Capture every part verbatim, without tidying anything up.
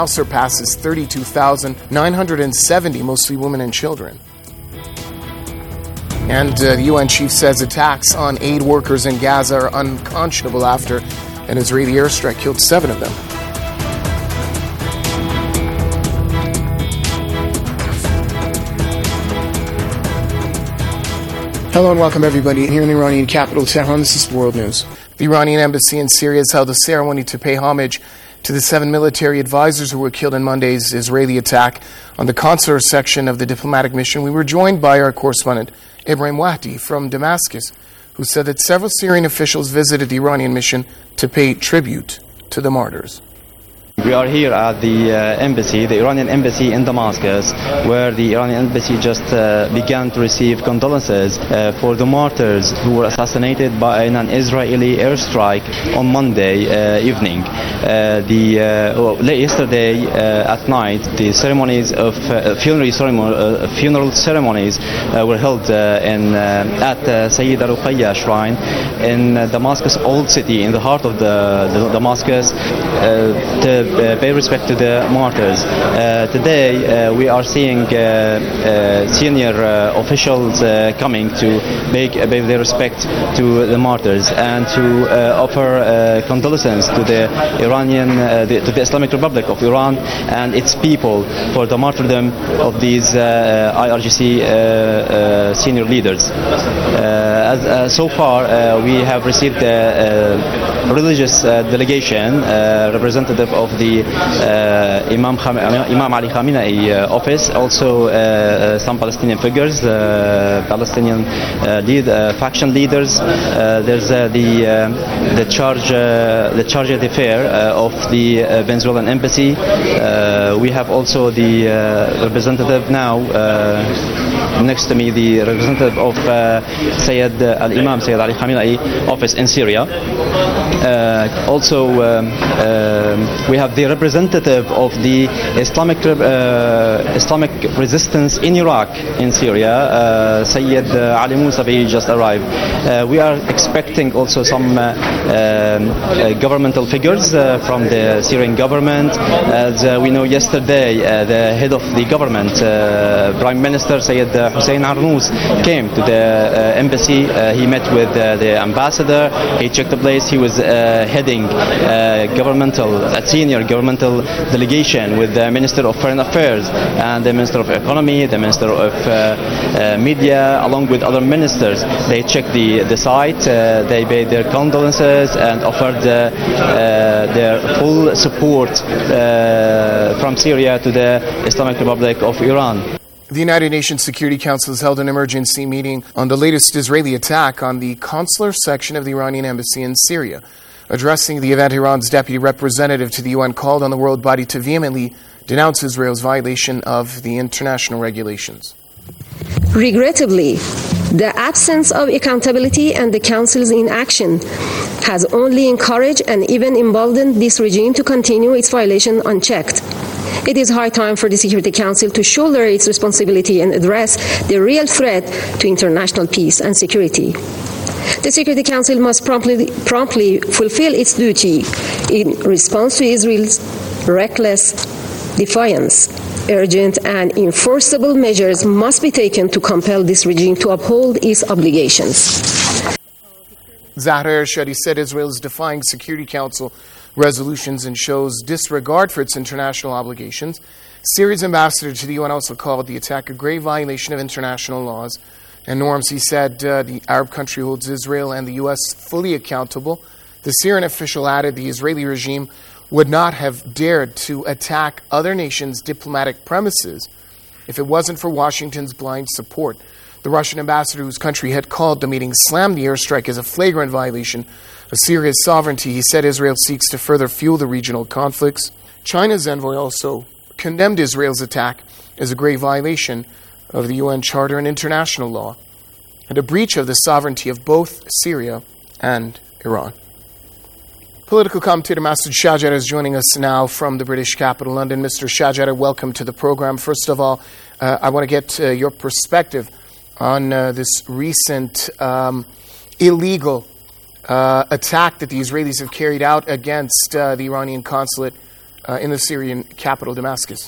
now surpasses thirty-two thousand nine hundred seventy, mostly women and children. And uh, the U N chief says attacks on aid workers in Gaza are unconscionable after an Israeli airstrike killed seven of them. Hello and welcome everybody here in the Iranian capital, Tehran. This is World News. The Iranian embassy in Syria has held a ceremony to pay homage to the seven military advisors who were killed in Monday's Israeli attack on the consular section of the diplomatic mission. We were joined by our correspondent, Ibrahim Wahdi from Damascus, who said that several Syrian officials visited the Iranian mission to pay tribute to the martyrs. We are here at the uh, embassy, the Iranian embassy in Damascus, where the Iranian embassy just uh, began to receive condolences uh, for the martyrs who were assassinated by an Israeli airstrike on Monday uh, evening. Uh, the uh, well, yesterday uh, at night, the ceremonies of uh, funeral, ceremony, uh, funeral ceremonies uh, were held uh, in uh, at uh, Sayyida Ruqayya shrine in uh, Damascus Old City, in the heart of the, the Damascus. Uh, to Uh, pay respect to the martyrs. Uh, today uh, we are seeing uh, uh, senior uh, officials uh, coming to pay, pay their respect to the martyrs and to uh, offer uh, condolences to the Iranian, uh, the, to the Islamic Republic of Iran and its people for the martyrdom of these uh, I R G C uh, uh, senior leaders. Uh, as, uh, so far uh, we have received a, a religious uh, delegation, uh, representative of the uh, Imam, Kham- Imam Ali Khamenei uh, office, also uh, uh, some Palestinian figures, uh, Palestinian uh, lead, uh, faction leaders. Uh, there's uh, the uh, the charge uh, the charge d'affaires uh, of the uh, Venezuelan embassy. Uh, we have also the uh, representative now uh, next to me, the representative of uh, Sayyid Al Imam Sayyid Ali Khamenei office in Syria. Uh, also, um, uh, we have the representative of the Islamic uh, Islamic resistance in Iraq, in Syria, uh, Sayyid Ali Musavi just arrived. Uh, we are expecting also some uh, uh, governmental figures uh, from the Syrian government. As uh, we know, yesterday uh, the head of the government, uh, Prime Minister Sayyid Hussein Arnouz, came to the uh, embassy. Uh, he met with uh, the ambassador. He checked the place. He was uh, heading uh, governmental, a senior governmental delegation with the Minister of Foreign Affairs and the Minister of Economy, the Minister of uh, uh, Media, along with other ministers. They checked the, the site, uh, they paid their condolences and offered uh, uh, their full support uh, from Syria to the Islamic Republic of Iran. The United Nations Security Council has held an emergency meeting on the latest Israeli attack on the consular section of the Iranian embassy in Syria. Addressing the event, Iran's deputy representative to the U N called on the world body to vehemently denounce Israel's violation of the international regulations. Regrettably, the absence of accountability and the Council's inaction has only encouraged and even emboldened this regime to continue its violation unchecked. It is high time for the Security Council to shoulder its responsibility and address the real threat to international peace and security. The Security Council must promptly, promptly fulfill its duty in response to Israel's reckless defiance. Urgent and enforceable measures must be taken to compel this regime to uphold its obligations. Zahra Ershadi said Israel is defying Security Council resolutions and shows disregard for its international obligations. Syria's ambassador to the U N also called the attack a grave violation of international laws and norms. He said uh, the Arab country holds Israel and the U S fully accountable. The Syrian official added the Israeli regime would not have dared to attack other nations' diplomatic premises if it wasn't for Washington's blind support. The Russian ambassador, whose country had called the meeting, slammed the airstrike as a flagrant violation of Syria's sovereignty. He said Israel seeks to further fuel the regional conflicts. China's envoy also condemned Israel's attack as a grave violation of the U N Charter and international law, and a breach of the sovereignty of both Syria and Iran. Political commentator Masood Shajara is joining us now from the British capital, London. Mister Shajara, welcome to the program. First of all, uh, I want to get uh, your perspective on uh, this recent um, illegal uh, attack that the Israelis have carried out against uh, the Iranian consulate uh, in the Syrian capital, Damascus.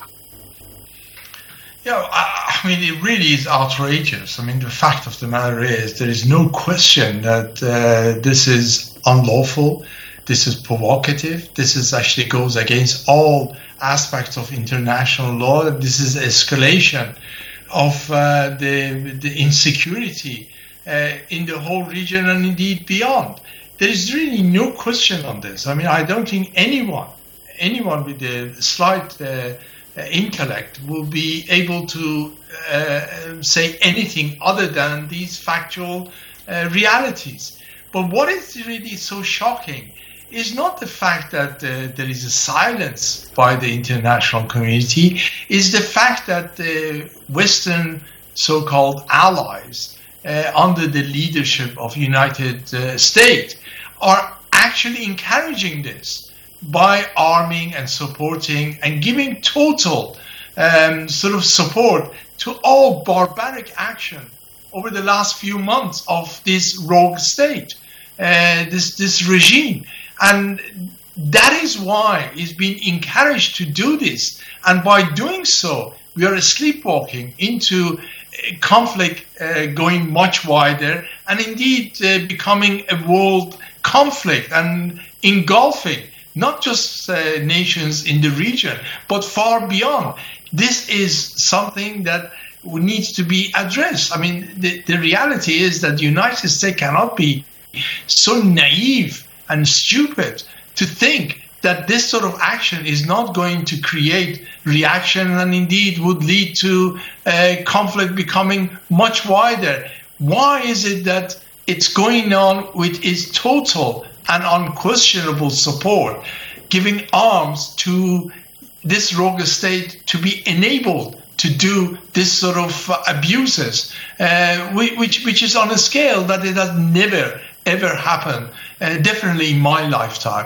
Yeah, I, I mean, it really is outrageous. I mean, the fact of the matter is there is no question that uh, this is unlawful, this is provocative, this is actually goes against all aspects of international law. This is escalation of uh, the, the insecurity uh, in the whole region and indeed beyond. There is really no question on this. I mean, I don't think anyone, anyone with a slight uh, intellect will be able to uh, say anything other than these factual uh, realities. But what is really so shocking is not the fact that uh, there is a silence by the international community, is the fact that the Western so-called allies uh, under the leadership of United uh, States are actually encouraging this by arming and supporting and giving total um, sort of support to all barbaric action over the last few months of this rogue state, uh, this this regime. And that is why it's been encouraged to do this. And by doing so, we are sleepwalking into a conflict uh, going much wider and indeed uh, becoming a world conflict and engulfing not just uh, nations in the region, but far beyond. This is something that needs to be addressed. I mean, the, the reality is that the United States cannot be so naive and stupid to think that this sort of action is not going to create reaction and indeed would lead to uh, conflict becoming much wider. Why is it that it's going on with its total and unquestionable support, giving arms to this rogue state to be enabled to do this sort of uh, abuses, uh, which which is on a scale that it has never, ever happened, uh, definitely in my lifetime.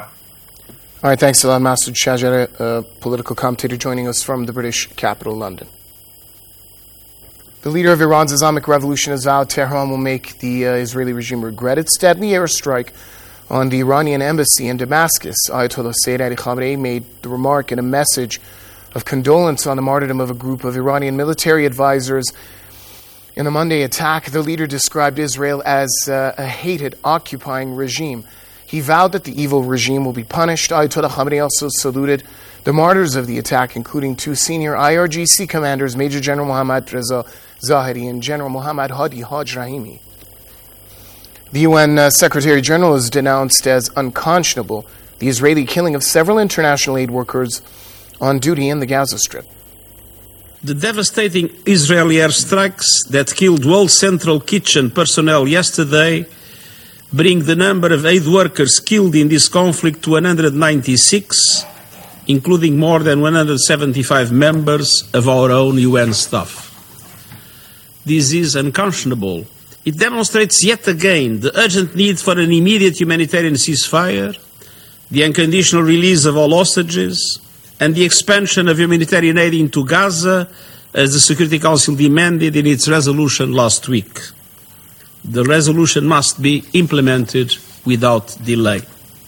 All right, thanks a lot, Masoud Shajari, a political commentator joining us from the British capital, London. The leader of Iran's Islamic Revolution has vowed Tehran will make the uh, Israeli regime regret its deadly airstrike on the Iranian embassy in Damascus. Ayatollah Sayyid Ali Khamenei made the remark in a message of condolence on the martyrdom of a group of Iranian military advisors in the Monday attack. The leader described Israel as uh, a hated, occupying regime. He vowed that the evil regime will be punished. Ayatollah Khamenei also saluted the martyrs of the attack, including two senior I R G C commanders, Major General Mohammad Reza Zahedi and General Mohammad Hadi Haj Rahimi. The U N uh, Secretary General has denounced as unconscionable the Israeli killing of several international aid workers on duty in the Gaza Strip. The devastating Israeli airstrikes that killed World Central Kitchen personnel yesterday bring the number of aid workers killed in this conflict to one hundred ninety-six, including more than one hundred seventy-five members of our own U N staff. This is unconscionable. It demonstrates yet again the urgent need for an immediate humanitarian ceasefire, the unconditional release of all hostages, and the expansion of humanitarian aid into Gaza, as the Security Council demanded in its resolution last week. The resolution must be implemented without delay.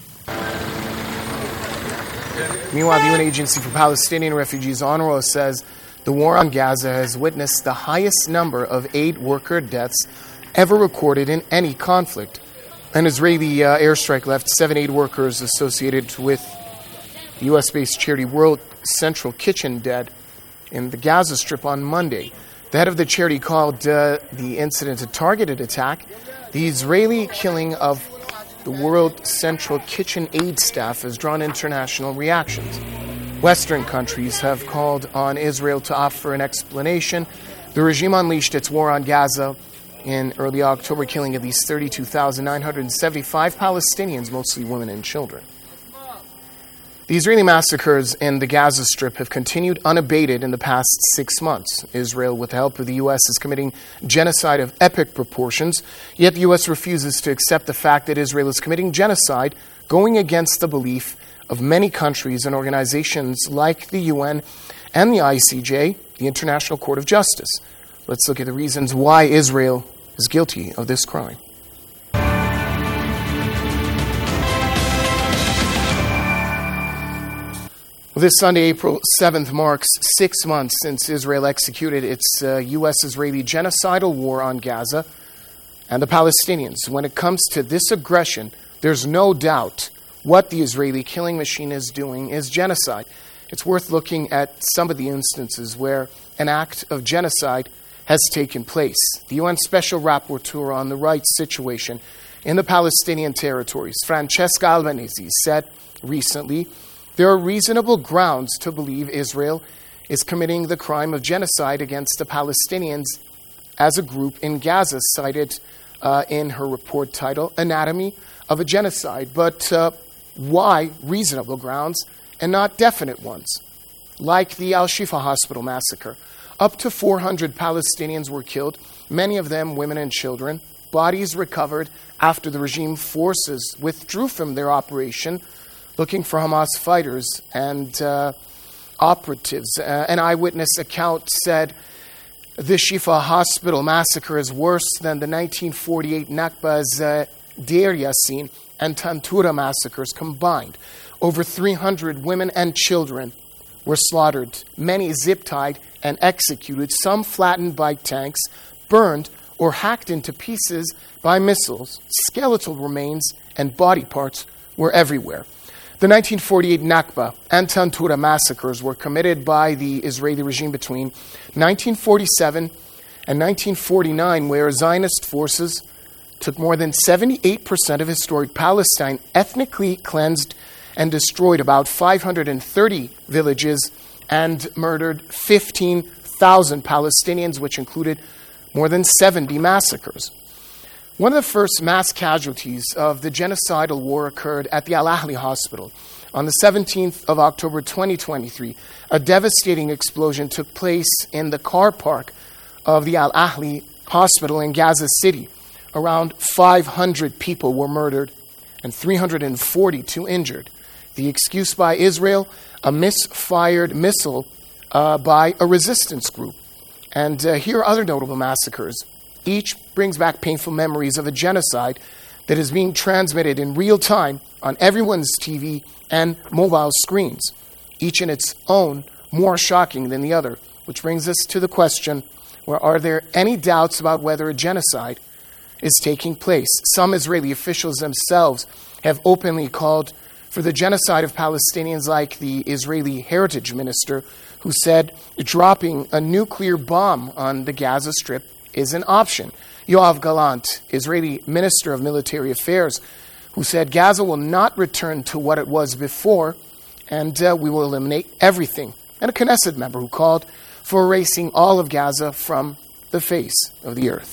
Meanwhile, the U N Agency for Palestinian Refugees, UNRWA, says the war on Gaza has witnessed the highest number of aid worker deaths ever recorded in any conflict. An Israeli uh, airstrike left seven aid workers associated with the U S-based charity World Central Kitchen dead in the Gaza Strip on Monday. The head of the charity called uh, the incident a targeted attack. The Israeli killing of the World Central Kitchen aid staff has drawn international reactions. Western countries have called on Israel to offer an explanation. The regime unleashed its war on Gaza in early October, killing at least thirty-two thousand nine hundred seventy-five Palestinians, mostly women and children. The Israeli massacres in the Gaza Strip have continued unabated in the past six months. Israel, with the help of the U S, is committing genocide of epic proportions, yet the U S refuses to accept the fact that Israel is committing genocide, going against the belief of many countries and organizations like the U N and the I C J, the International Court of Justice. Let's look at the reasons why Israel is guilty of this crime. Well, this Sunday, April seventh, marks six months since Israel executed its uh, U S-Israeli genocidal war on Gaza and the Palestinians. When it comes to this aggression, there's no doubt what the Israeli killing machine is doing is genocide. It's worth looking at some of the instances where an act of genocide has taken place. The U N Special Rapporteur on the rights situation in the Palestinian territories, Francesca Albanese, said recently, there are reasonable grounds to believe Israel is committing the crime of genocide against the Palestinians as a group in Gaza, cited uh, in her report titled Anatomy of a Genocide. But uh, why reasonable grounds and not definite ones? Like the Al-Shifa Hospital massacre, up to four hundred Palestinians were killed, many of them women and children, bodies recovered after the regime forces withdrew from their operation, looking for Hamas fighters and uh, operatives. Uh, an eyewitness account said the Shifa Hospital massacre is worse than the nineteen forty-eight Nakba's uh, Deir Yassin and Tantura massacres combined. Over three hundred women and children were slaughtered, many zip-tied and executed, some flattened by tanks, burned or hacked into pieces by missiles. Skeletal remains and body parts were everywhere. The nineteen forty-eight Nakba and Tantura massacres were committed by the Israeli regime between nineteen forty-seven and nineteen forty-nine, where Zionist forces took more than seventy-eight percent of historic Palestine, ethnically cleansed and destroyed about five hundred thirty villages, and murdered fifteen thousand Palestinians, which included more than seventy massacres. One of the first mass casualties of the genocidal war occurred at the Al-Ahli Hospital. On the seventeenth of October twenty twenty-three, a devastating explosion took place in the car park of the Al-Ahli Hospital in Gaza City. Around five hundred people were murdered and three hundred forty-two injured. The excuse by Israel, a misfired missile uh, by a resistance group. And uh, here are other notable massacres. Each brings back painful memories of a genocide that is being transmitted in real time on everyone's T V and mobile screens, each in its own more shocking than the other, which brings us to the question, well, are there any doubts about whether a genocide is taking place? Some Israeli officials themselves have openly called for the genocide of Palestinians, like the Israeli Heritage Minister, who said dropping a nuclear bomb on the Gaza Strip is an option. Yoav Gallant, Israeli Minister of Military Affairs, who said Gaza will not return to what it was before, and uh, we will eliminate everything. And a Knesset member who called for erasing all of Gaza from the face of the earth.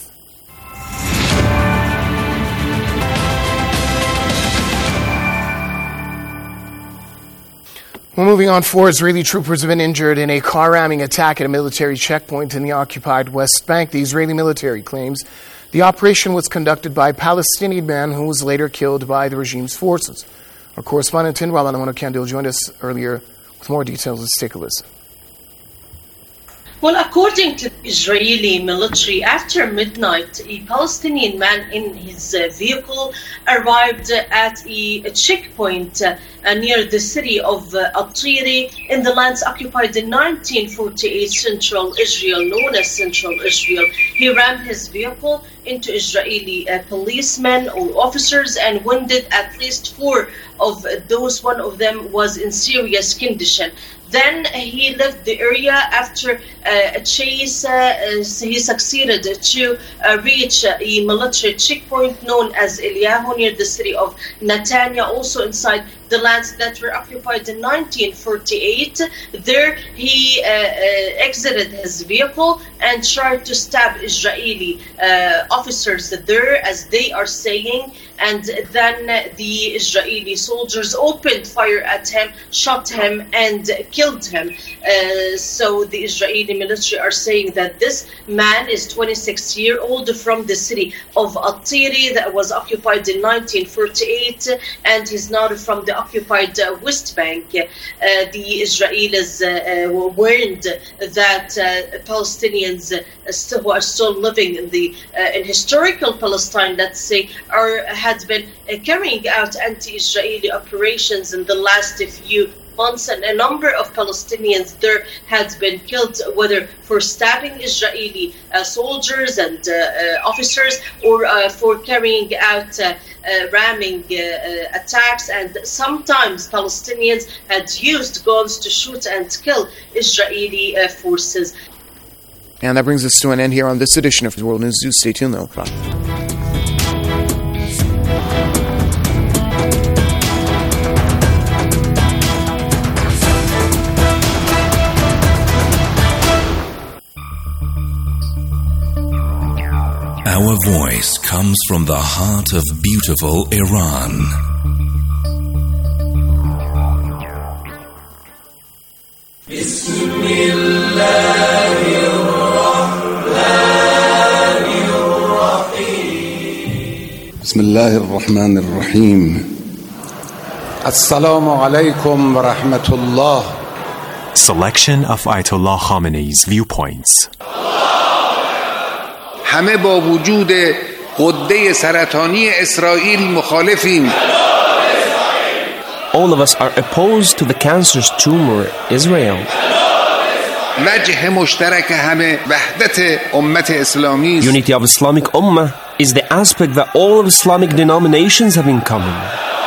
Well, moving on, four Israeli troopers have been injured in a car ramming attack at a military checkpoint in the occupied West Bank. The Israeli military claims the operation was conducted by a Palestinian man who was later killed by the regime's forces. Our correspondent in Ramallah, Mona Kandil, joined us earlier with more details. Let's take a listen. Well, according to the Israeli military, after midnight, a Palestinian man in his uh, vehicle arrived uh, at a, a checkpoint uh, uh, near the city of uh, Atiri in the lands occupied in nineteen forty-eight Central Israel, known as Central Israel. He rammed his vehicle into Israeli uh, policemen or officers and wounded at least four of those. One of them was in serious condition. Then he left the area after uh, a chase. Uh, he succeeded to uh, reach a military checkpoint known as Eliyahu near the city of Netanya, also inside the lands that were occupied in nineteen forty-eight. There he uh, uh, exited his vehicle and tried to stab Israeli uh, officers there, as they are saying, and then the Israeli soldiers opened fire at him, shot him, and killed him. Uh, so the Israeli military are saying that this man is twenty-six years old from the city of Atiri that was occupied in nineteen forty-eight, and he's now from the occupied uh, West Bank. Uh, the Israelis uh, uh, warned that uh, Palestinians uh, still, who are still living in the uh, in historical Palestine, let's say, are had been uh, carrying out anti-Israeli operations in the last few months, and a number of Palestinians there had been killed, whether for stabbing Israeli uh, soldiers and uh, uh, officers, or uh, for carrying out uh, uh, ramming uh, uh, attacks. And sometimes Palestinians had used guns to shoot and kill Israeli uh, forces. And that brings us to an end here on this edition of World News Zoo. Stay tuned, though. Our voice comes from the heart of beautiful Iran. بسم الله الرحمن الرحيم السلام عليكم ورحمة الله. Selection of Ayatollah Khamenei's viewpoints. همه با وجود غده سرطانی اسرائیل مخالفیم. All of us are opposed to the cancerous tumor Israel. وجه مشترک همه وحدت امت اسلامی. Unity of Islamic Ummah is the aspect that all of Islamic denominations have in common.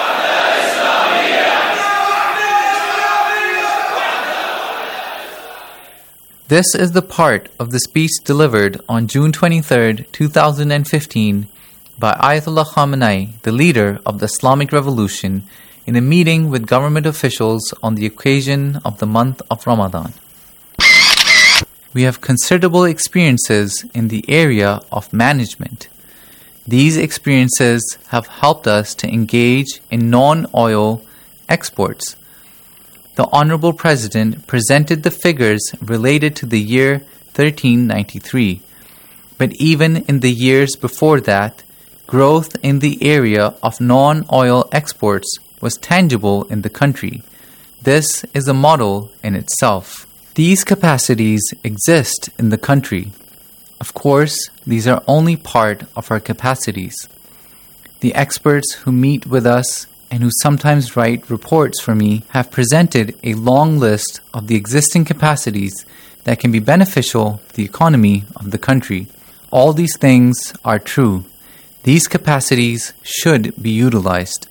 This is the part of the speech delivered on June twenty-third, two thousand fifteen by Ayatollah Khamenei, the leader of the Islamic Revolution, in a meeting with government officials on the occasion of the month of Ramadan. We have considerable experiences in the area of management. These experiences have helped us to engage in non-oil exports. The Honorable President presented the figures related to the year thirteen ninety-three, but even in the years before that, growth in the area of non-oil exports was tangible in the country. This is a model in itself. These capacities exist in the country. Of course, these are only part of our capacities. The experts who meet with us and who sometimes write reports for me have presented a long list of the existing capacities that can be beneficial to the economy of the country. All these things are true. These capacities should be utilized.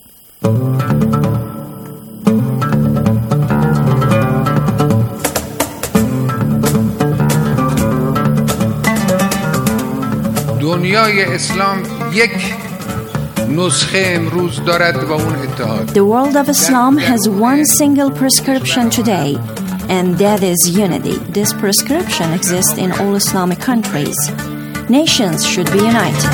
دنیای اسلام یک نسخه امروز دارد و اون اتحاد. The world of Islam has one single prescription today, and that is unity. This prescription exists in all Islamic countries. Nations should be united.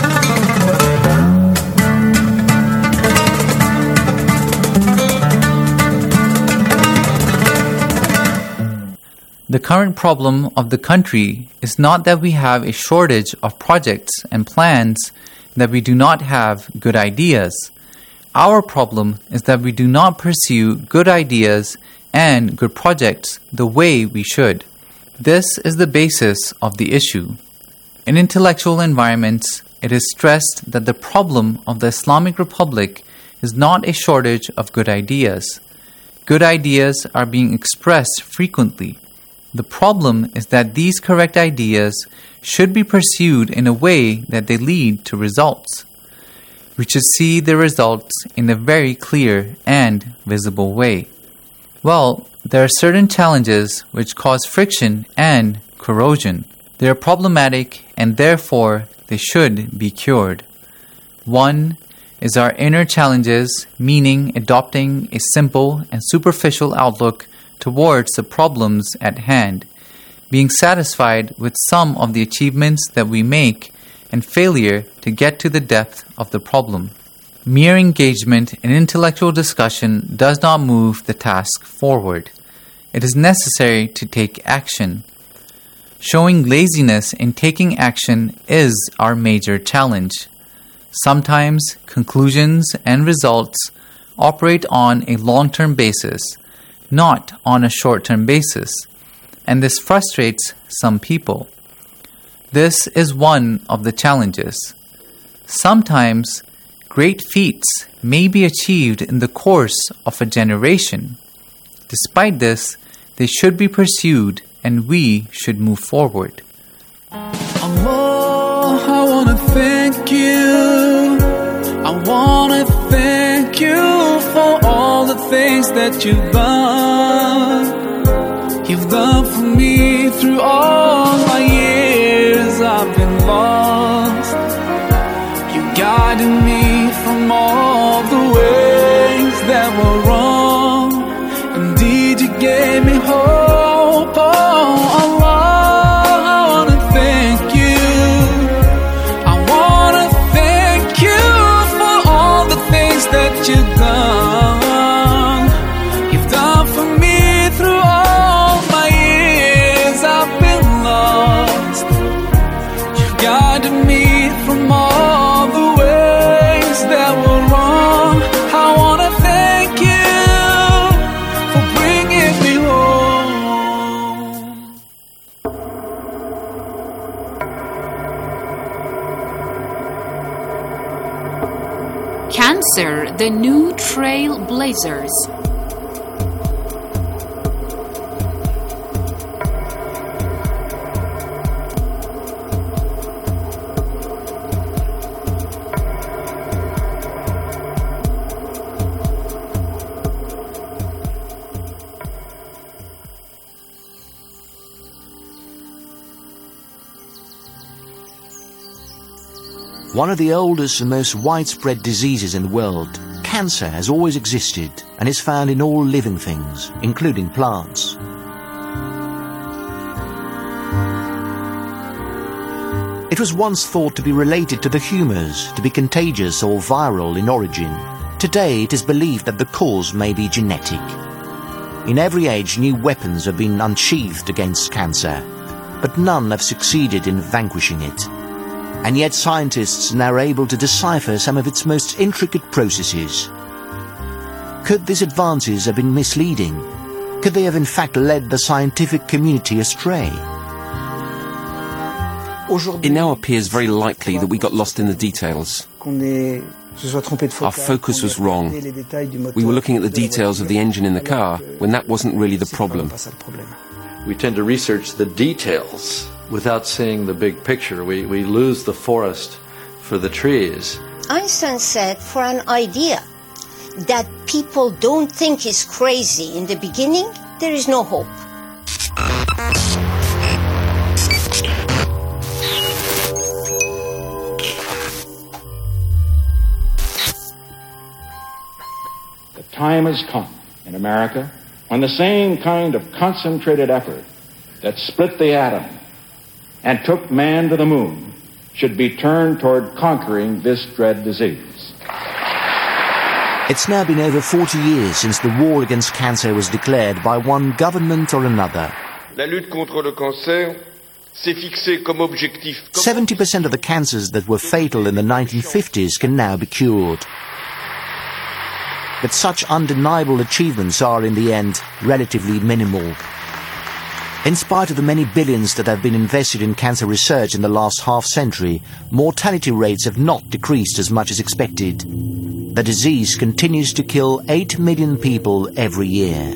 The current problem of the country is not that we have a shortage of projects and plans, that we do not have good ideas. Our problem is that we do not pursue good ideas and good projects the way we should. This is the basis of the issue. In intellectual environments, it is stressed that the problem of the Islamic Republic is not a shortage of good ideas. Good ideas are being expressed frequently. The problem is that these correct ideas should be pursued in a way that they lead to results. We should see the results in a very clear and visible way. Well, there are certain challenges which cause friction and corrosion. They are problematic and therefore they should be cured. One is our inner challenges, meaning adopting a simple and superficial outlook towards the problems at hand, being satisfied with some of the achievements that we make and failure to get to the depth of the problem. Mere engagement in intellectual discussion does not move the task forward. It is necessary to take action. Showing laziness in taking action is our major challenge. Sometimes conclusions and results operate on a long-term basis, not on a short-term basis, and this frustrates some people. This is one of the challenges. Sometimes great feats may be achieved in the course of a generation. Despite this, they should be pursued and we should move forward. Allah, I want to thank you. I want to thank you for all the things that you've done. You've done for me through all my years I've been lost. You guided me from all the ways that were wrong. Indeed, you gave me hope. Oh, Allah, I want to thank you. I want to thank you for all the things that you've done. You've done for me through all my years I've been lost. You've guided me from all the ways that were wrong. I want to thank you for bringing me home. Cancer, the new trailblazers. One of the oldest and most widespread diseases in the world, cancer has always existed and is found in all living things, including plants. It was once thought to be related to the humours, to be contagious or viral in origin. Today it is believed that the cause may be genetic. In every age new weapons have been unsheathed against cancer, but none have succeeded in vanquishing it. And yet scientists are now able to decipher some of its most intricate processes. Could these advances have been misleading? Could they have in fact led the scientific community astray? It now appears very likely that we got lost in the details. Our focus was wrong. We were looking at the details of the engine in the car when that wasn't really the problem. We tend to research the details without seeing the big picture. We, we lose the forest for the trees. Einstein said for an idea that people don't think is crazy in the beginning, there is no hope. The time has come in America when the same kind of concentrated effort that split the atom and took man to the moon should be turned toward conquering this dread disease. It's now been over forty years since the war against cancer was declared by one government or another. La lutte contre le cancer s'est fixée comme objectif. seventy percent of the cancers that were fatal in the nineteen fifties can now be cured. But such undeniable achievements are, in the end, relatively minimal. In spite of the many billions that have been invested in cancer research in the last half-century, mortality rates have not decreased as much as expected. The disease continues to kill eight million people every year.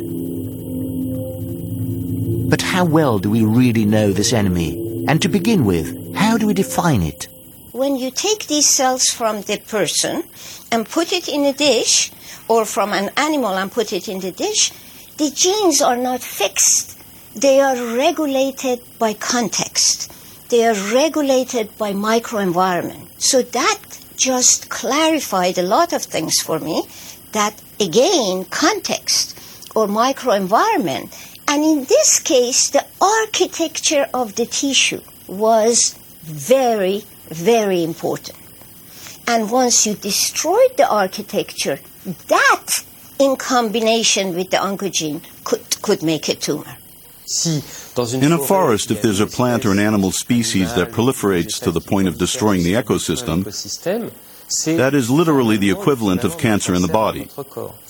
But how well do we really know this enemy? And to begin with, how do we define it? When you take these cells from the person and put it in a dish, or from an animal and put it in the dish, the genes are not fixed. They are regulated by context. They are regulated by microenvironment. So that just clarified a lot of things for me, that again, context or microenvironment, and in this case, the architecture of the tissue was very, very important. And once you destroyed the architecture, that in combination with the oncogene could, could make a tumor. In a forest, if there's a plant or an animal species that proliferates to the point of destroying the ecosystem, that is literally the equivalent of cancer in the body.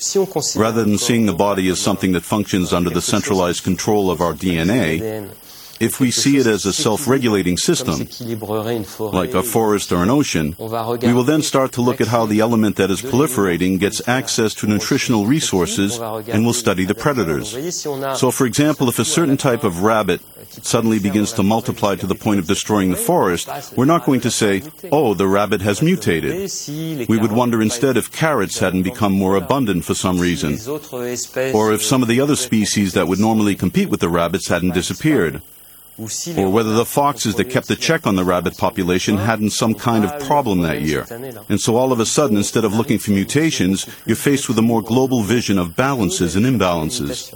Rather than seeing the body as something that functions under the centralized control of our D N A, If we see it as a self-regulating system, like a forest or an ocean, we will then start to look at how the element that is proliferating gets access to nutritional resources, and will study the predators. So, for example, if a certain type of rabbit suddenly begins to multiply to the point of destroying the forest, we're not going to say, oh, the rabbit has mutated. We would wonder instead if carrots hadn't become more abundant for some reason, or if some of the other species that would normally compete with the rabbits hadn't disappeared, or whether the foxes that kept a check on the rabbit population hadn't some kind of problem that year. And so all of a sudden, instead of looking for mutations, you're faced with a more global vision of balances and imbalances.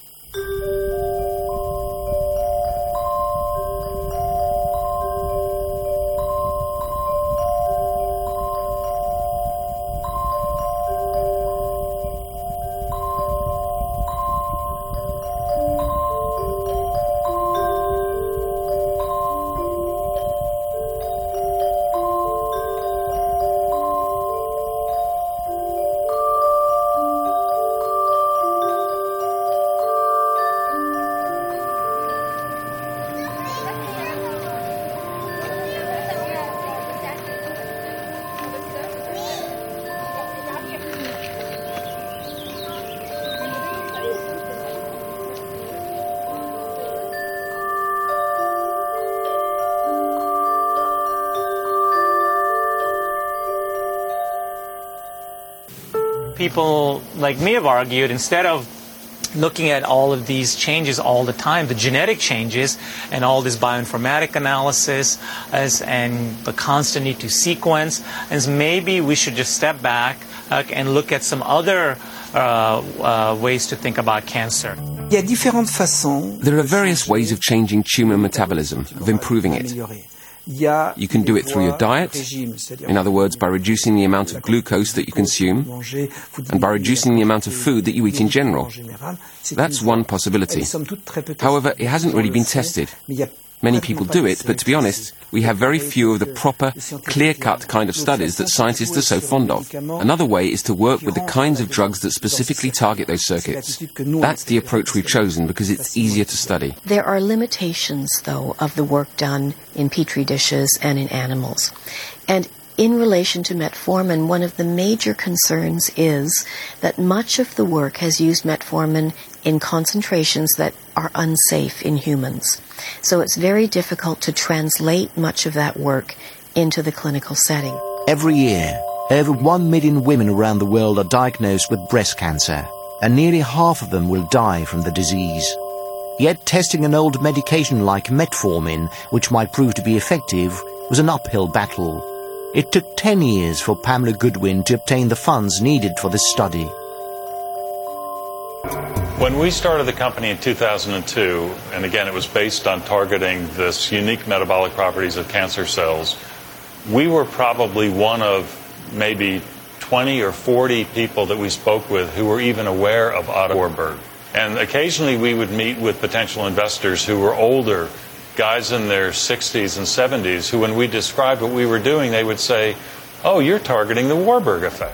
People like me have argued, instead of looking at all of these changes all the time, the genetic changes and all this bioinformatic analysis as, and the constant need to sequence, as maybe we should just step back uh, and look at some other uh, uh, ways to think about cancer. There are various ways of changing tumor metabolism, of improving it. You can do it through your diet, in other words, by reducing the amount of glucose that you consume, and by reducing the amount of food that you eat in general. That's one possibility. However, it hasn't really been tested. Many people do it, but to be honest, we have very few of the proper, clear-cut kind of studies that scientists are so fond of. Another way is to work with the kinds of drugs that specifically target those circuits. That's the approach we've chosen because it's easier to study. There are limitations, though, of the work done in petri dishes and in animals. And in relation to metformin, one of the major concerns is that much of the work has used metformin in concentrations that are unsafe in humans. So it's very difficult to translate much of that work into the clinical setting. Every year, over one million women around the world are diagnosed with breast cancer, and nearly half of them will die from the disease. Yet testing an old medication like metformin, which might prove to be effective, was an uphill battle. It took ten years for Pamela Goodwin to obtain the funds needed for this study. When we started the company in two thousand two, and again it was based on targeting this unique metabolic properties of cancer cells, we were probably one of maybe twenty or forty people that we spoke with who were even aware of Otto Warburg. And occasionally we would meet with potential investors who were older, guys in their sixties and seventies, who when we described what we were doing, they would say, oh, you're targeting the Warburg effect.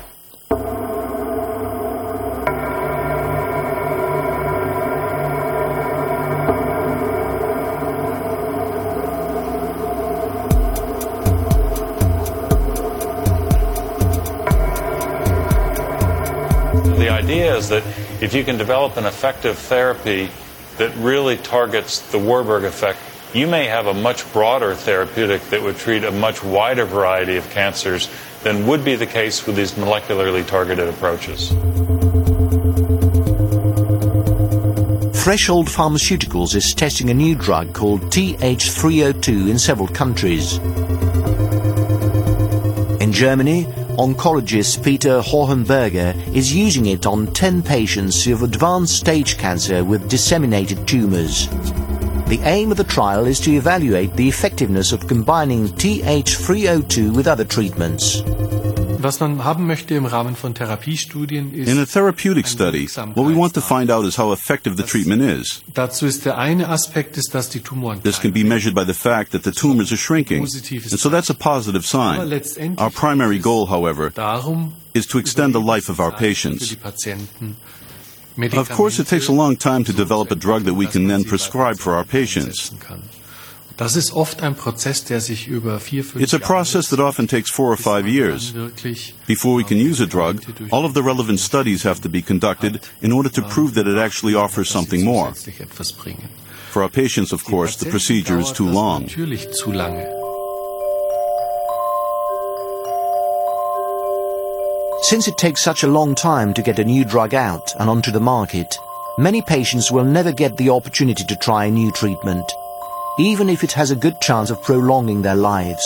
The idea is that if you can develop an effective therapy that really targets the Warburg effect, you may have a much broader therapeutic that would treat a much wider variety of cancers than would be the case with these molecularly targeted approaches. Threshold Pharmaceuticals is testing a new drug called T H three oh two in several countries. In Germany, oncologist Peter Hohenberger is using it on ten patients who have advanced stage cancer with disseminated tumours. The aim of the trial is to evaluate the effectiveness of combining T H three oh two with other treatments. Was man haben möchte im Rahmen von Therapiestudien ist, in a therapeutic study, what we want to find out is how effective the treatment is. Dazu ist der eine Aspekt, ist, dass die Tumoren This can be measured by the fact that the tumors are shrinking, and so that's a positive sign. Our primary goal, however, is to extend the life of our patients. Of course, it takes a long time to develop a drug that we can then prescribe for our patients. It's a process that often takes four or five years. Before we can use a drug, all of the relevant studies have to be conducted in order to prove that it actually offers something more. For our patients, of course, the procedure is too long. Since it takes such a long time to get a new drug out and onto the market, many patients will never get the opportunity to try a new treatment, even if it has a good chance of prolonging their lives.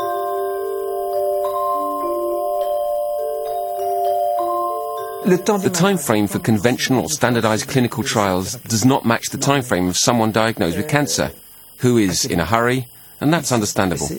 The time frame for conventional or standardized clinical trials does not match the time frame of someone diagnosed with cancer, who is in a hurry, and that's understandable.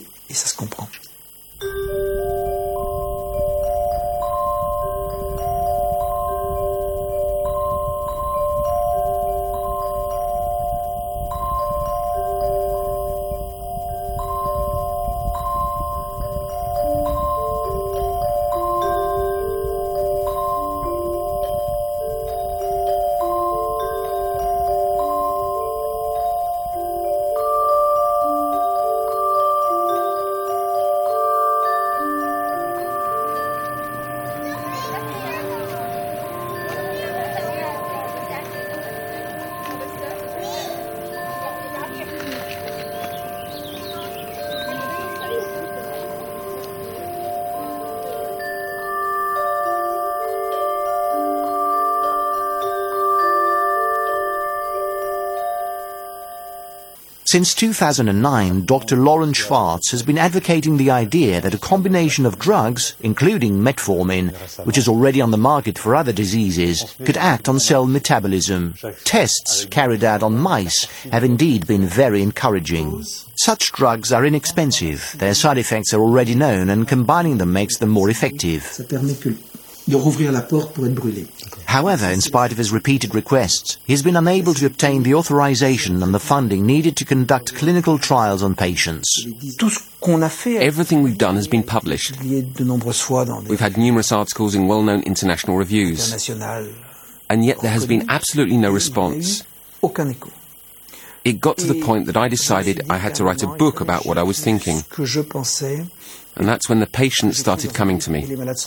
Since two thousand nine, Doctor Loren Schwartz has been advocating the idea that a combination of drugs, including metformin, which is already on the market for other diseases, could act on cell metabolism. Tests carried out on mice have indeed been very encouraging. Such drugs are inexpensive, their side effects are already known, and combining them makes them more effective. However, in spite of his repeated requests, he has been unable to obtain the authorization and the funding needed to conduct clinical trials on patients. Everything we've done has been published. We've had numerous articles in well-known international reviews, and yet there has been absolutely no response. It got to the point that I decided I had to write a book about what I was thinking. And that's when the patients started coming to me.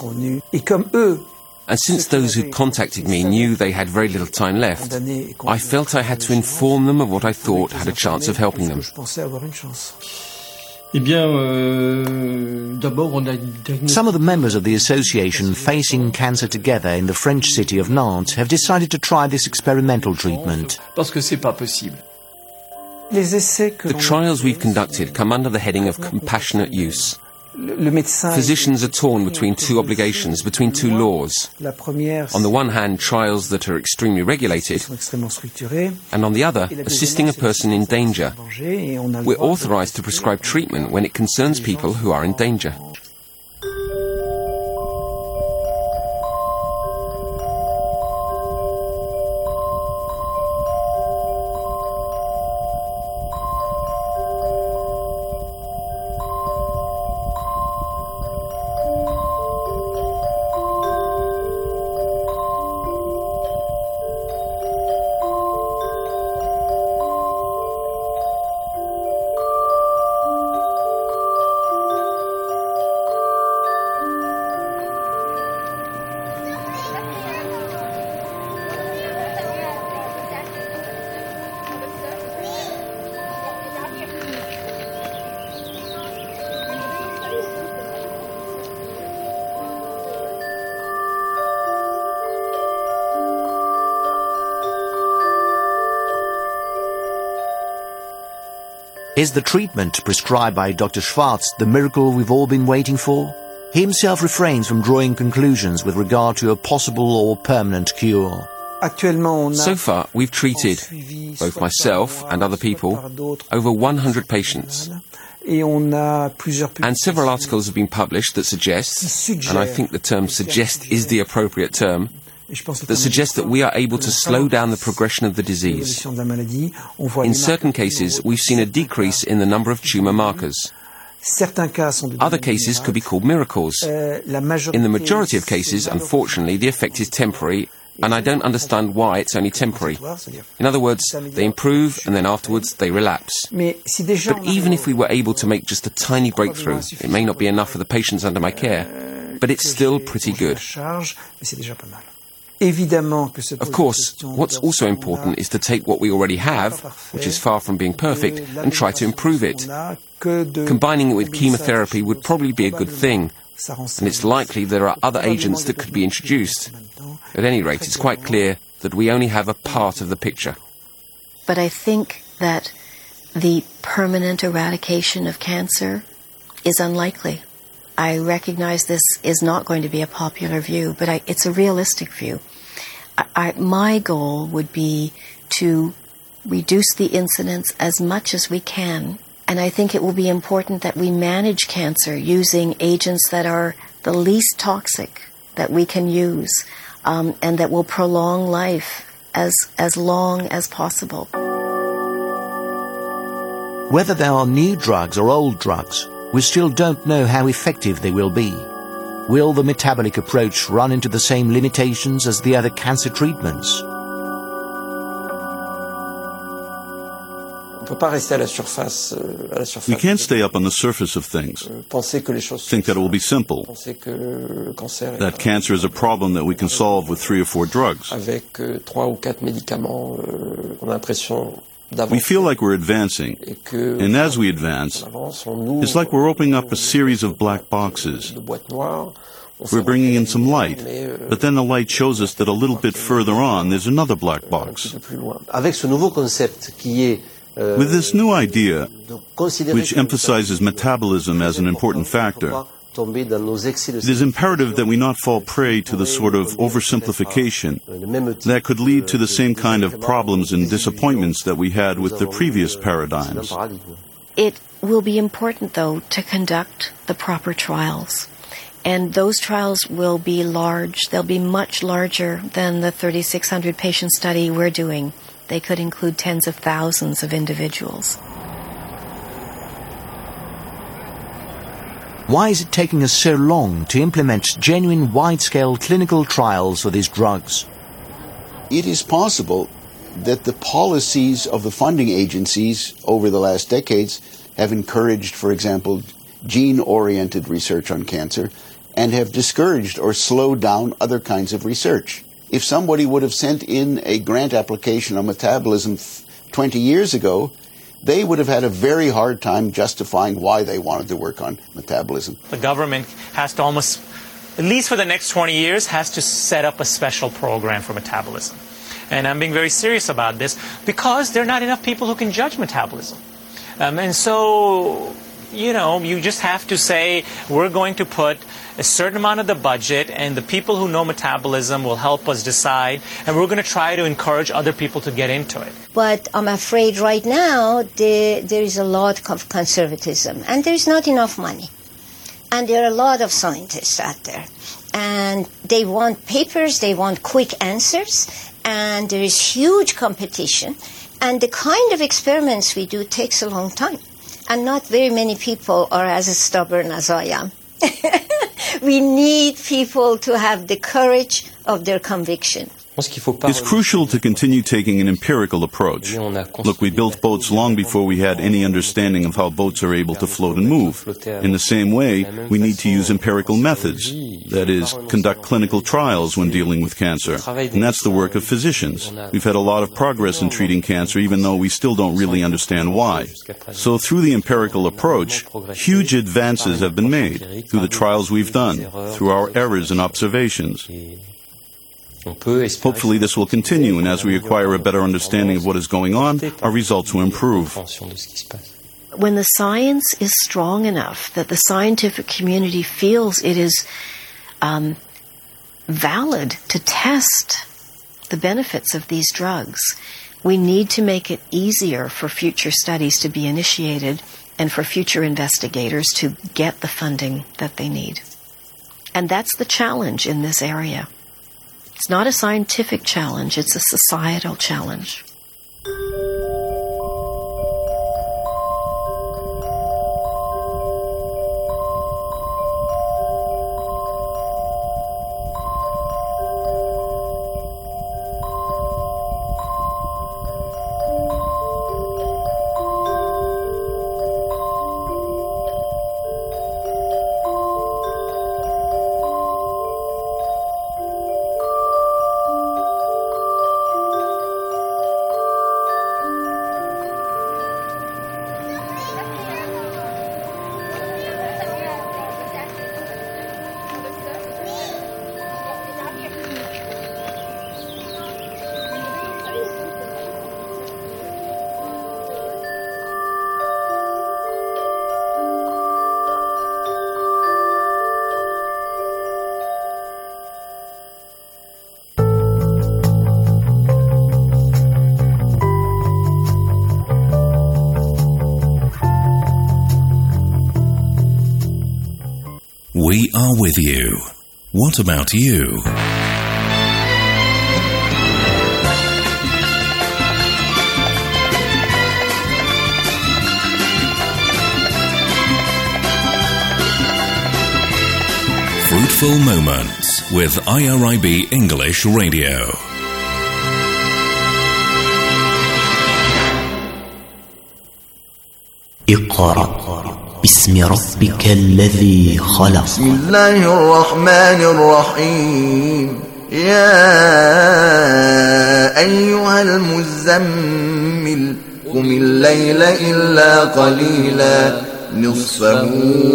And since those who contacted me knew they had very little time left, I felt I had to inform them of what I thought had a chance of helping them. Some of the members of the association Facing Cancer Together in the French city of Nantes have decided to try this experimental treatment. The trials we've conducted come under the heading of compassionate use. Physicians are torn between two obligations, between two laws. On the one hand, trials that are extremely regulated, and on the other, assisting a person in danger. We're authorized to prescribe treatment when it concerns people who are in danger. Is the treatment prescribed by Doctor Schwartz the miracle we've all been waiting for? He himself refrains from drawing conclusions with regard to a possible or permanent cure. So far, we've treated, both myself and other people, over one hundred patients. And several articles have been published that suggest, and I think the term suggest is the appropriate term, that suggest that we are able to slow down the progression of the disease. In certain cases, we've seen a decrease in the number of tumour markers. Other cases could be called miracles. In the majority of cases, unfortunately, the effect is temporary and I don't understand why it's only temporary. In other words, they improve and then afterwards they relapse. But even if we were able to make just a tiny breakthrough, it may not be enough for the patients under my care, but it's still pretty good. Of course, what's also important is to take what we already have, which is far from being perfect, and try to improve it. Combining it with chemotherapy would probably be a good thing, and it's likely there are other agents that could be introduced. At any rate, it's quite clear that we only have a part of the picture. But I think that the permanent eradication of cancer is unlikely. I recognize this is not going to be a popular view, but I, it's a realistic view. I, I, my goal would be to reduce the incidence as much as we can. And I think it will be important that we manage cancer using agents that are the least toxic that we can use, um, and that will prolong life as, as long as possible. Whether they are new drugs or old drugs, we still don't know how effective they will be. Will the metabolic approach run into the same limitations as the other cancer treatments? We can't stay up on the surface of things, think that it will be simple, that cancer is a problem that we can solve with three or four drugs. We feel like we're advancing, and as we advance, it's like we're opening up a series of black boxes. We're bringing in some light, but then the light shows us that a little bit further on there's another black box. With this new idea, which emphasizes metabolism as an important factor, it is imperative that we not fall prey to the sort of oversimplification that could lead to the same kind of problems and disappointments that we had with the previous paradigms. It will be important, though, to conduct the proper trials. And those trials will be large. They'll be much larger than the thirty-six hundred patient study we're doing. They could include tens of thousands of individuals. Why is it taking us so long to implement genuine wide-scale clinical trials for these drugs? It is possible that the policies of the funding agencies over the last decades have encouraged, for example, gene-oriented research on cancer and have discouraged or slowed down other kinds of research. If somebody would have sent in a grant application on metabolism twenty years ago, they would have had a very hard time justifying why they wanted to work on metabolism. The government has to almost, at least for the next twenty years, has to set up a special program for metabolism. And I'm being very serious about this because there are not enough people who can judge metabolism. Um, and so, you know, you just have to say, we're going to put a certain amount of the budget, and the people who know metabolism will help us decide, and we're going to try to encourage other people to get into it. But I'm afraid right now the, there is a lot of conservatism, and there's not enough money. And there are a lot of scientists out there. And they want papers, they want quick answers, and there is huge competition. And the kind of experiments we do takes a long time. And not very many people are as stubborn as I am. We need people to have the courage of their conviction. It's crucial to continue taking an empirical approach. Look, we built boats long before we had any understanding of how boats are able to float and move. In the same way, we need to use empirical methods, that is, conduct clinical trials when dealing with cancer. And that's the work of physicians. We've had a lot of progress in treating cancer, even though we still don't really understand why. So through the empirical approach, huge advances have been made, through the trials we've done, through our errors and observations. Hopefully this will continue, and as we acquire a better understanding of what is going on, our results will improve. When the science is strong enough that the scientific community feels it is um, valid to test the benefits of these drugs, we need to make it easier for future studies to be initiated and for future investigators to get the funding that they need. And that's the challenge in this area. It's not a scientific challenge, it's a societal challenge. We are with you. What about you? Fruitful Moments with I R I B English Radio. اقرأ باسم ربك الذي خلق. بسم الله الرحمن الرحيم. يا أيها المزمل قم الليل إلا قليلا نصفه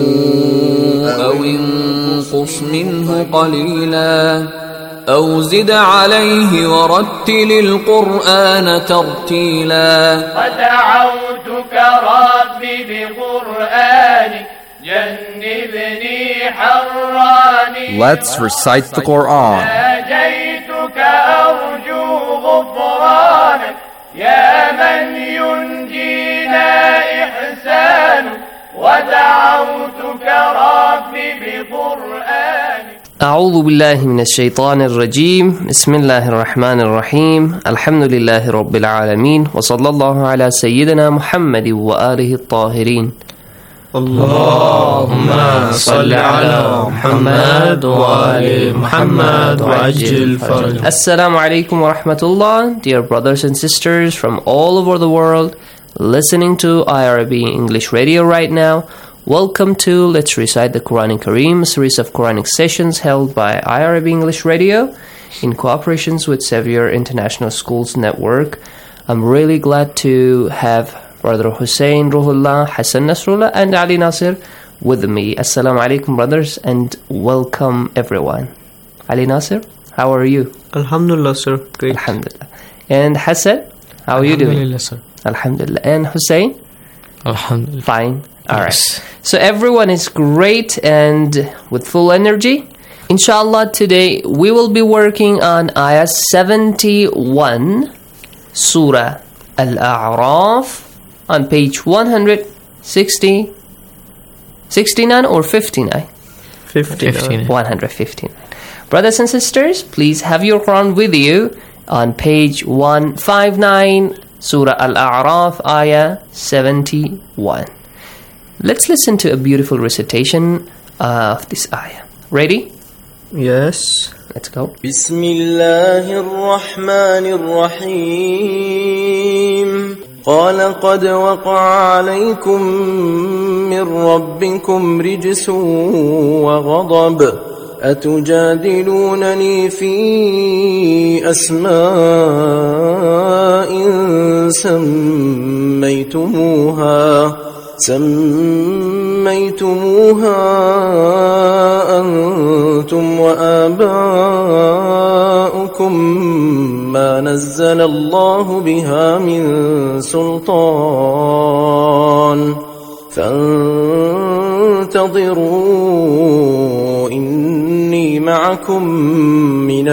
أو انقص منه قليلا أو زد عليه ورتل القرآن ترتيلا. ودعوتك ربي بقرآنك جنبني حراني. Let's recite the Quran. ناجيتك أرجو غفرانك يا من ينجينا إحسانك. ودعوتك ربي بقرآنك. أعوذ بالله من الشيطان الرجيم. بسم الله الرحمن الرحيم. الحمد لله رب العالمين وصلى الله على سيدنا محمد وآله الطاهرين. اللهم صل على محمد وآل محمد وعجل فرج. Assalamu alaikum wa rahmatullah. Dear brothers and sisters from all over the world listening to I R I B English Radio right now, welcome to Let's Recite the Quran Kareem, a series of Quranic sessions held by I R I B English Radio in cooperation with Xavier International Schools Network. I'm really glad to have Brother Hussein Ruhullah, Hassan Nasrullah and Ali Nasir with me. Assalamu alaikum brothers and welcome everyone. Ali Nasir, how are you? Alhamdulillah sir, great. Alhamdulillah. And Hassan, how are you doing? Alhamdulillah sir. Alhamdulillah. And Hussein? Alhamdulillah. Fine. All yes. right. So everyone is great and with full energy. Inshallah, today we will be working on Ayah seventy-one, Surah Al-A'raf, on page one sixty, sixty-nine or fifty-nine? fifty-nine. one fifty-nine. Brothers and sisters, please have your Quran with you on page one fifty-nine, Surah Al-A'raf, Ayah seventy-one. Let's listen to a beautiful recitation of this ayah. Ready? Yes. Let's go. بسم الله الرحمن الرحيم. قال قد وقع عليكم من ربكم رجس وغضب أتجادلونني في أسماء سميتموها سميتموها أنتم وآباؤكم ما نزل الله بها من سلطان فانتظروا إني معكم من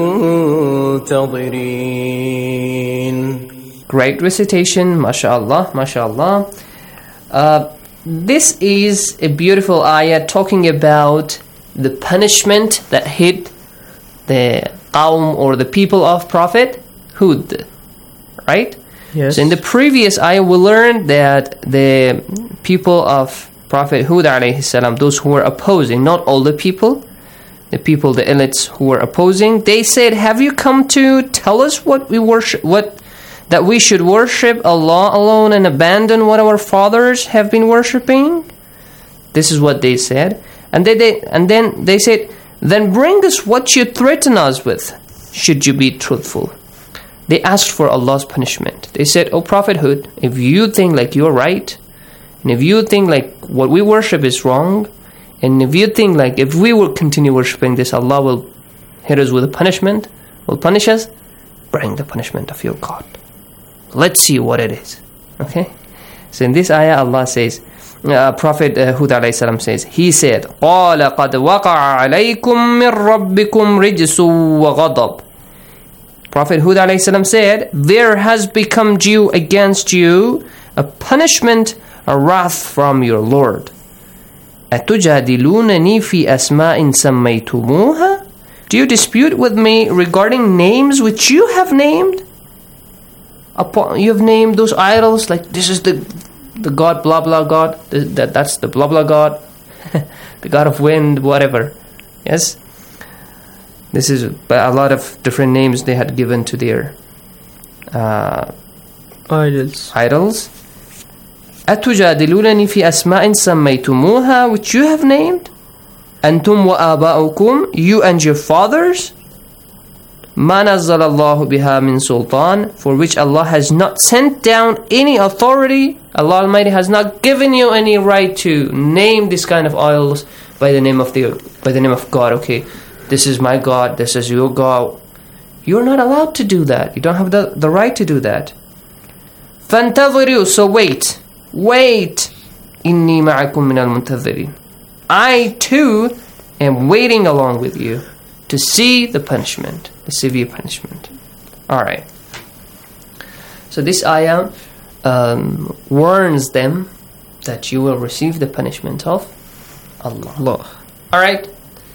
المنتظرين. Great recitation, mashallah, mashallah. Uh, this is a beautiful ayah talking about the punishment that hit the qawm or the people of Prophet Hud, right? Yes. So in the previous ayah we learned that the people of Prophet Hud alayhi salam, those who were opposing, not all the people, the people, the elites who were opposing, they said, have you come to tell us what we worship, what that we should worship Allah alone and abandon what our fathers have been worshipping? This is what they said. And they, they and then they said, then bring us what you threaten us with, should you be truthful. They asked for Allah's punishment. They said, O Prophet Hud, if you think like you're right, and if you think like what we worship is wrong, and if you think like if we will continue worshipping this, Allah will hit us with a punishment, will punish us, bring the punishment of your God. Let's see what it is. Okay? So in this ayah, Allah says, uh, Prophet uh, Hud alayhi salam says, he said, قَالَ قَدْ وَقَعَ عَلَيْكُم مِّن رَبِّكُمْ رِجْسٌ وَغَضَبٌ. Prophet Hud alayhi salam said, there has become due against you a punishment, a wrath from your Lord. أتجادلونني في أسماء سميتموها? Do you dispute with me regarding names which you have named? You have named those idols, like this is the the god blah blah god, that that's the blah blah god, the god of wind, whatever. Yes, this is a lot of different names they had given to their uh, idols. Idols. أتجادلونني في أسماء سميتموها, which you have named, أنتم وآباؤكم, you and your fathers, ما نزل الله بها من سلطان, for which Allah has not sent down any authority. Allah Almighty has not given you any right to name this kind of idols by the name of the by the name of God. Okay, this is my God, this is your God. You're not allowed to do that. You don't have the, the right to do that. فانتظروا, so wait, wait. إني معكم من المنتظرين. I too am waiting along with you to see the punishment, the severe punishment. Alright. So this ayah um, warns them that you will receive the punishment of Allah. Allah. Alright.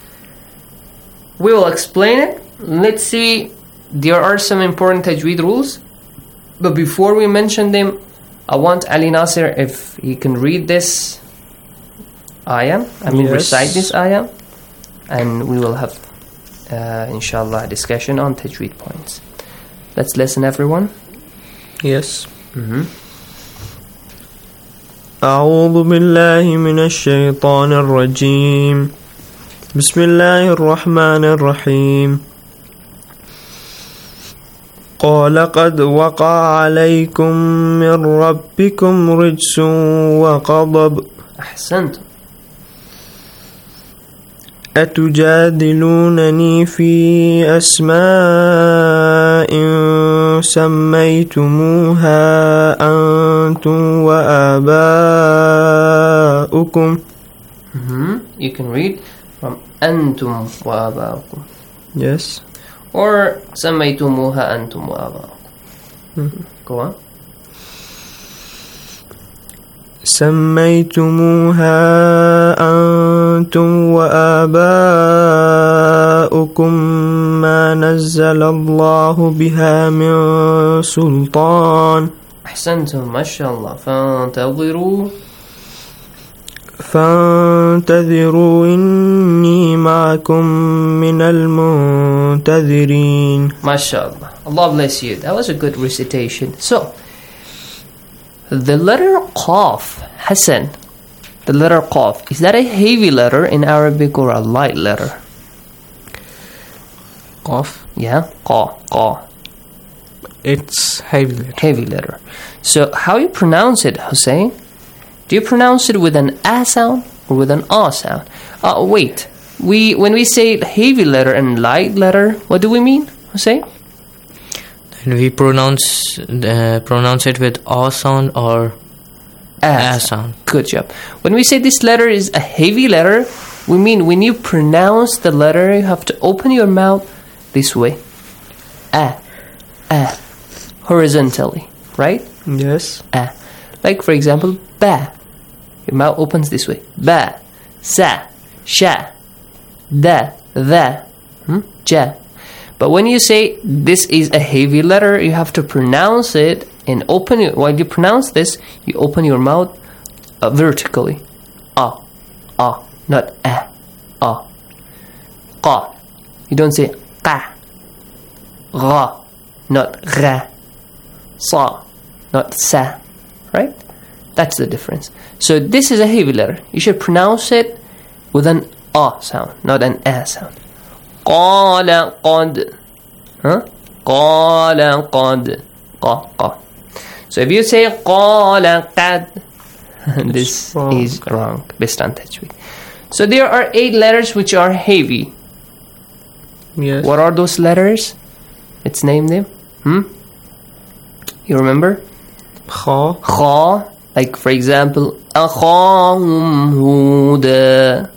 We will explain it. Let's see. There are some important tajweed rules. But before we mention them, I want Ali Nasir, if he can read this ayah, I mean yes. recite this ayah, and we will have uh, inshallah a discussion on tajweed points. Let's listen, everyone. Yes. Mm-hmm. أعوذ بالله من الشيطان الرجيم بسم الله الرحمن الرحيم قال قد وقع عليكم من ربكم رجس وغضب أحسنت أتجادلونني في أسماء سميتموها أنتم وآباؤكم. Mm-hmm. You can read from أنتم وآباؤكم. Yes. Or سميتموها أنتم وآباؤكم. Mm-hmm. Go on. سميتموها أنتم وآباؤكم ما نزل الله بها من سلطان. أحسنتم ما شاء الله. فانتظروا فانتظروا إني معكم من المنتظرين. ما شاء الله. Allah bless you. That was a good recitation. So the letter Qaf, Hassan, the letter Qaf, is that a heavy letter in Arabic or a light letter? Qaf? Yeah, Qa, Qa. It's heavy letter. Heavy letter. So how you pronounce it, Hussein? Do you pronounce it with an A sound or with an A sound? Uh, wait, we when we say heavy letter and light letter, what do we mean, Hussein? And we pronounce uh, pronounce it with A sound or A, A sound. Good job. When we say this letter is a heavy letter, we mean when you pronounce the letter, you have to open your mouth this way. A, A, horizontally, right? Yes. A. Like for example, ba. Your mouth opens this way. Ba, sa, sha, da, tha, hmm? ja. But when you say this is a heavy letter, you have to pronounce it and open it. While you pronounce this, you open your mouth uh, vertically. Ah, ah, not ah, ah. Qa. You don't say qa. Ra, not ra. Sa, not sa. Right? That's the difference. So this is a heavy letter. You should pronounce it with an ah sound, not an a sound. قال قد huh? قال قد قا قا. So if you say قال قد, this wrong. is wrong based on tajweed. So there are eight letters which are heavy. Yes. What are those letters? Let's name them. Hmm? You remember? Kha. Kha. Like for example, أخاهم هودا,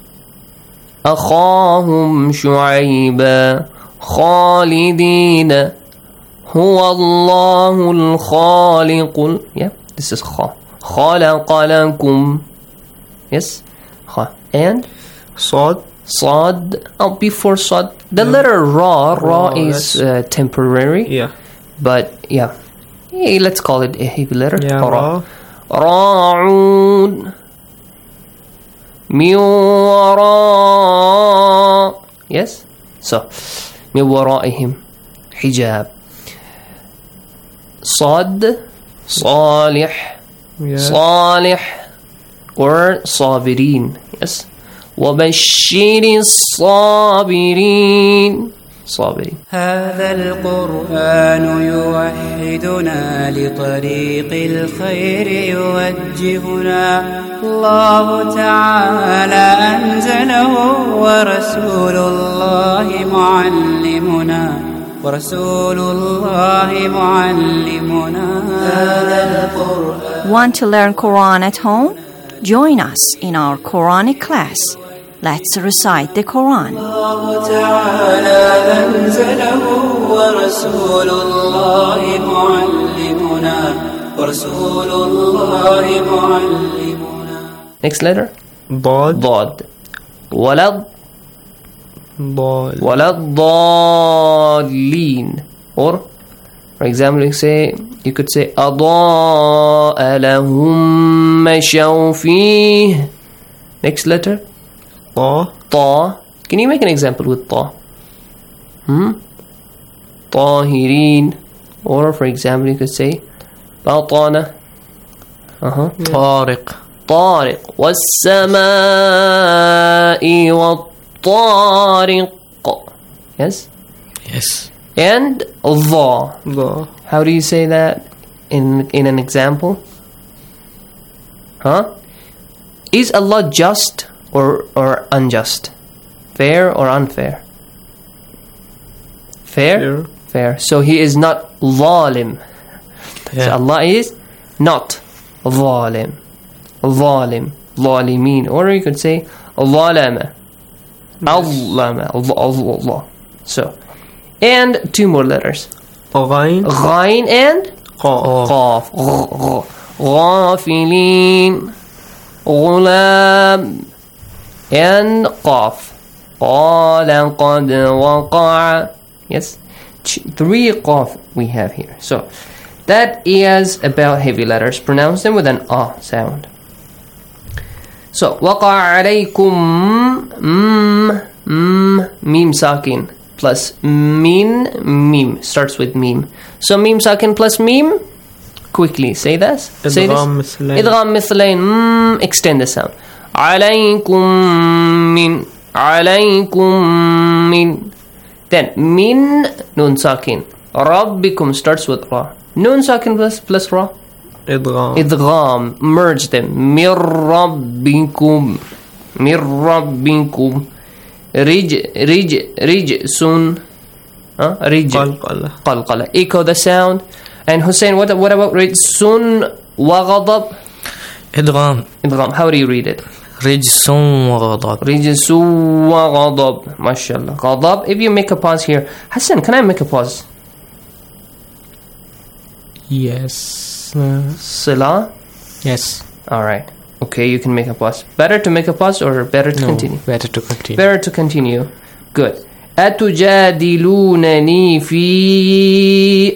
أخاهم شعيبا, خالدين, هو الله الخالق. Yeah, this is خا. خلق لكم. Yes, Ha. And? Sad. Sad. Oh, before Sad. The yeah. letter Ra. Ra oh, is uh, temporary. Yeah. But, yeah. Hey, let's call it a heavy letter. Yeah, Ra. Ra'un. Min wara. Yes? So, min wara'ihim. Hijab. Sad. Salih. Yeah. Salih. Or Sabirin. Yes? وبشر الصابرين صابرين. هذا القرآن يوحدنا لطريق الخير يوجهنا الله تعالى أنزله ورسول الله معلمنا ورسول الله معلمنا هذا القرآن. Want to learn Quran at home? Join us in our Quranic class. Let's recite the Quran. Next letter. Dad. Dad. Walad. Dad. Walad dalin. Or, for example, you say you could say أضاء لهم مشوا فيه. Next letter. Ta. Ta. Can you make an example with ta? Hmm? Tahirin. Or for example you could say Batana. Uh-huh. Tariq. Tariq. Was-samai wat-tariq. Yes? Yes. And dha. Dha. How do you say that in in an example? Huh? Is Allah just or or unjust? Fair or unfair? Fair? Fair. Fair. So he is not zalim. Yeah. So Allah is not zalim. Zalim. Zalimin. Or you could say zalama. Allama. Allah. So. And two more letters. Ghain. Ghain and Qaf. Ghafilin. Ghulam. And Qaf. Qala qad waqa'a. Yes? Three Qaf we have here. So, that is about heavy letters. Pronounce them with an ah sound. So, waqa'a alaykum. Mm, mm, mim sakin. Plus min, mim. Starts with mim. So mim sakin plus mim. Quickly say this. Say this. Idgham mithlayn. Mm, extend the sound. Alaykum min. Alaykum min. Then min nun sakin. Rabbikum starts with ra. Nun sakin plus plus ra. Idgham. Idgham. Merge them. Mir rabbikum. Mir rabbikum. Rij, rij, rij, sun, huh? Rij, qalqala, qalqala. Echo the sound. And Hussein, what what about rij, sun, wa ghadab? Idgham. Idgham. How do you read it? Rij, sun, wa ghadab. Rij, sun, wa ghadab. MashaAllah. Ghadab. If you make a pause here, Hassan, can I make a pause? Yes. Sila? Yes. All right. Okay, you can make a pause. Better to make a pause or better to no, continue? Better to continue. Better to continue. Good. أتجادلونني في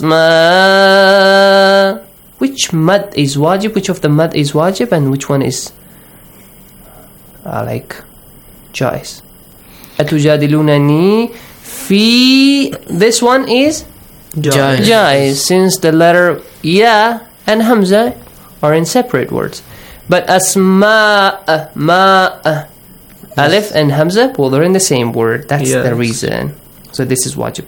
أسماء. Which mad is wajib? Which of the mad is wajib and which one is uh, like jais? أتجادلونني في. This one is jais. Jais, since the letter ya and hamza are in separate words. But asma, ma, alif and hamza, well, they're in the same word. That's yes. the reason. So this is wajib.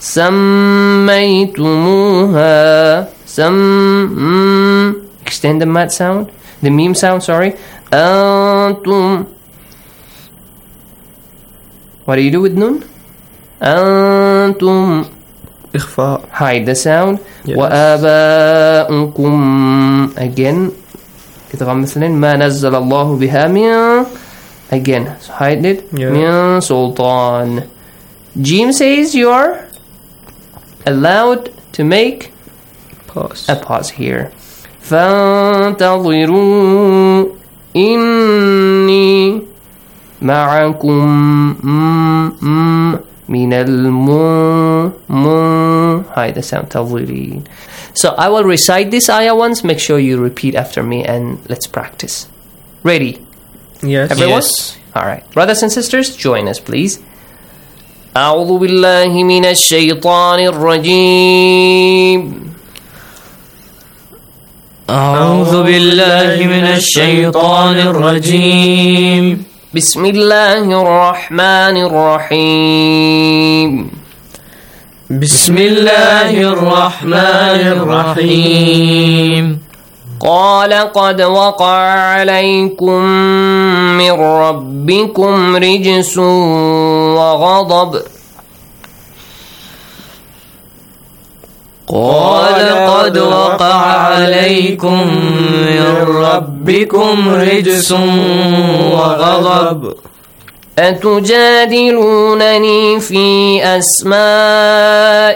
Sammaytumuha. Sam. Extend the mat sound. The meme sound, sorry. Antum. What do you do with nun? Antum. Ikhfa. Hide the sound. Yes. Wa aba'ukum. Again. إدغام مثلين ما نزل الله بها من. Again, hide it. Yeah. من سلطان. Jim says you are allowed to make pause. a pause here. فانتظروا. إني معكم من الم Hi, the sound تظلين. So I will recite this ayah once. Make sure you repeat after me and let's practice. Ready? Yes. Everyone? Yes. All right. Brothers and sisters, join us, please. أعوذ بالله من الشيطان الرجيم. أعوذ بالله من الشيطان الرجيم. بسم الله الرحمن الرحيم. بسم الله الرحمن الرحيم. قال قد وقع عليكم من ربكم رجس وغضب. قال قد وقع عليكم من ربكم رجس وغضب. أتجادلونني في أسماء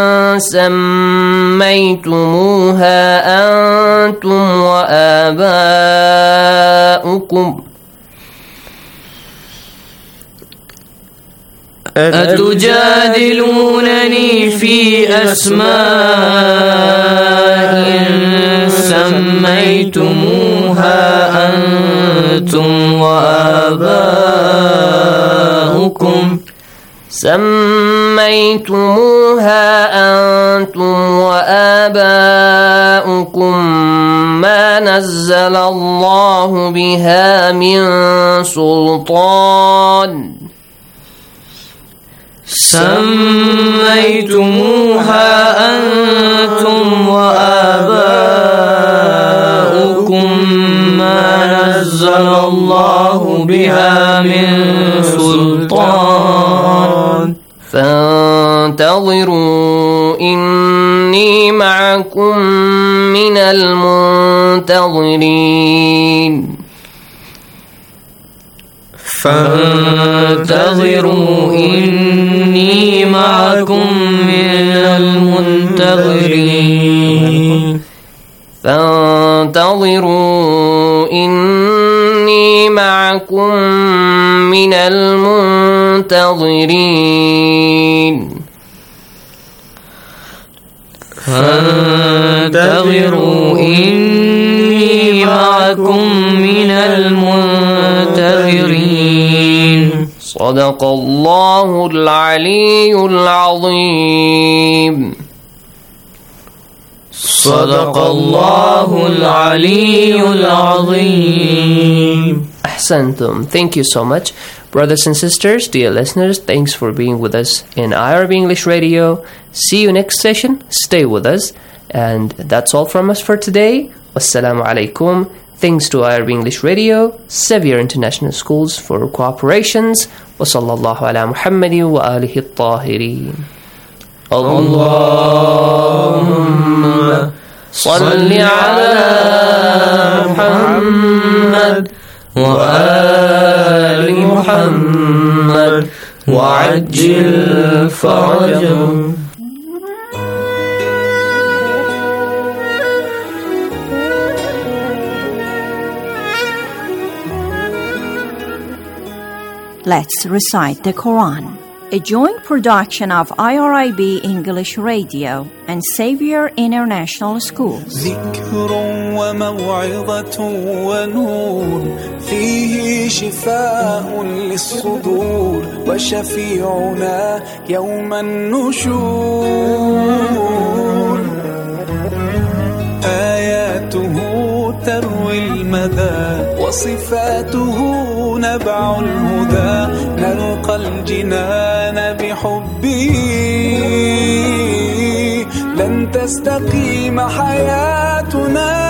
سميتموها أنتم وآباؤكم أتجادلونني في أسماء سميتموها أنتم وآباؤكم سميتموها أنتم وآباؤكم ما نزل الله بها من سلطان سميتموها أنتم وآباؤكم ما نزل الله بها من سلطان فانتظروا إني معكم من المنتظرين فانتظروا إني معكم من المنتظرين فانتظروا إني معكم من المنتظرين فانتظروا إني معكم من المنتظرين صدق الله العلي العظيم. صدق الله العلي العظيم. Ahsantum. Thank you so much. Brothers and sisters, dear listeners, thanks for being with us in I R B English Radio. See you next session. Stay with us. And that's all from us for today. Wassalamu alaikum. Thanks to I R B English Radio, Xavier International Schools for cooperations. Wa sallallahu ala Muhammadin wa alihi at-tahirin. Allahumma salli ala Muhammad wa ali Muhammad wa ajil farajahum. Let's recite the Quran, a joint production of I R I B English Radio and Xavier International Schools. ذكر وموعظة ونور فيه شفاء للصدور وشفيعنا يوم النشور آياته تروي المدى وصفاته نبع الهدى نلقى الجنان بحبه لن تستقيم حياتنا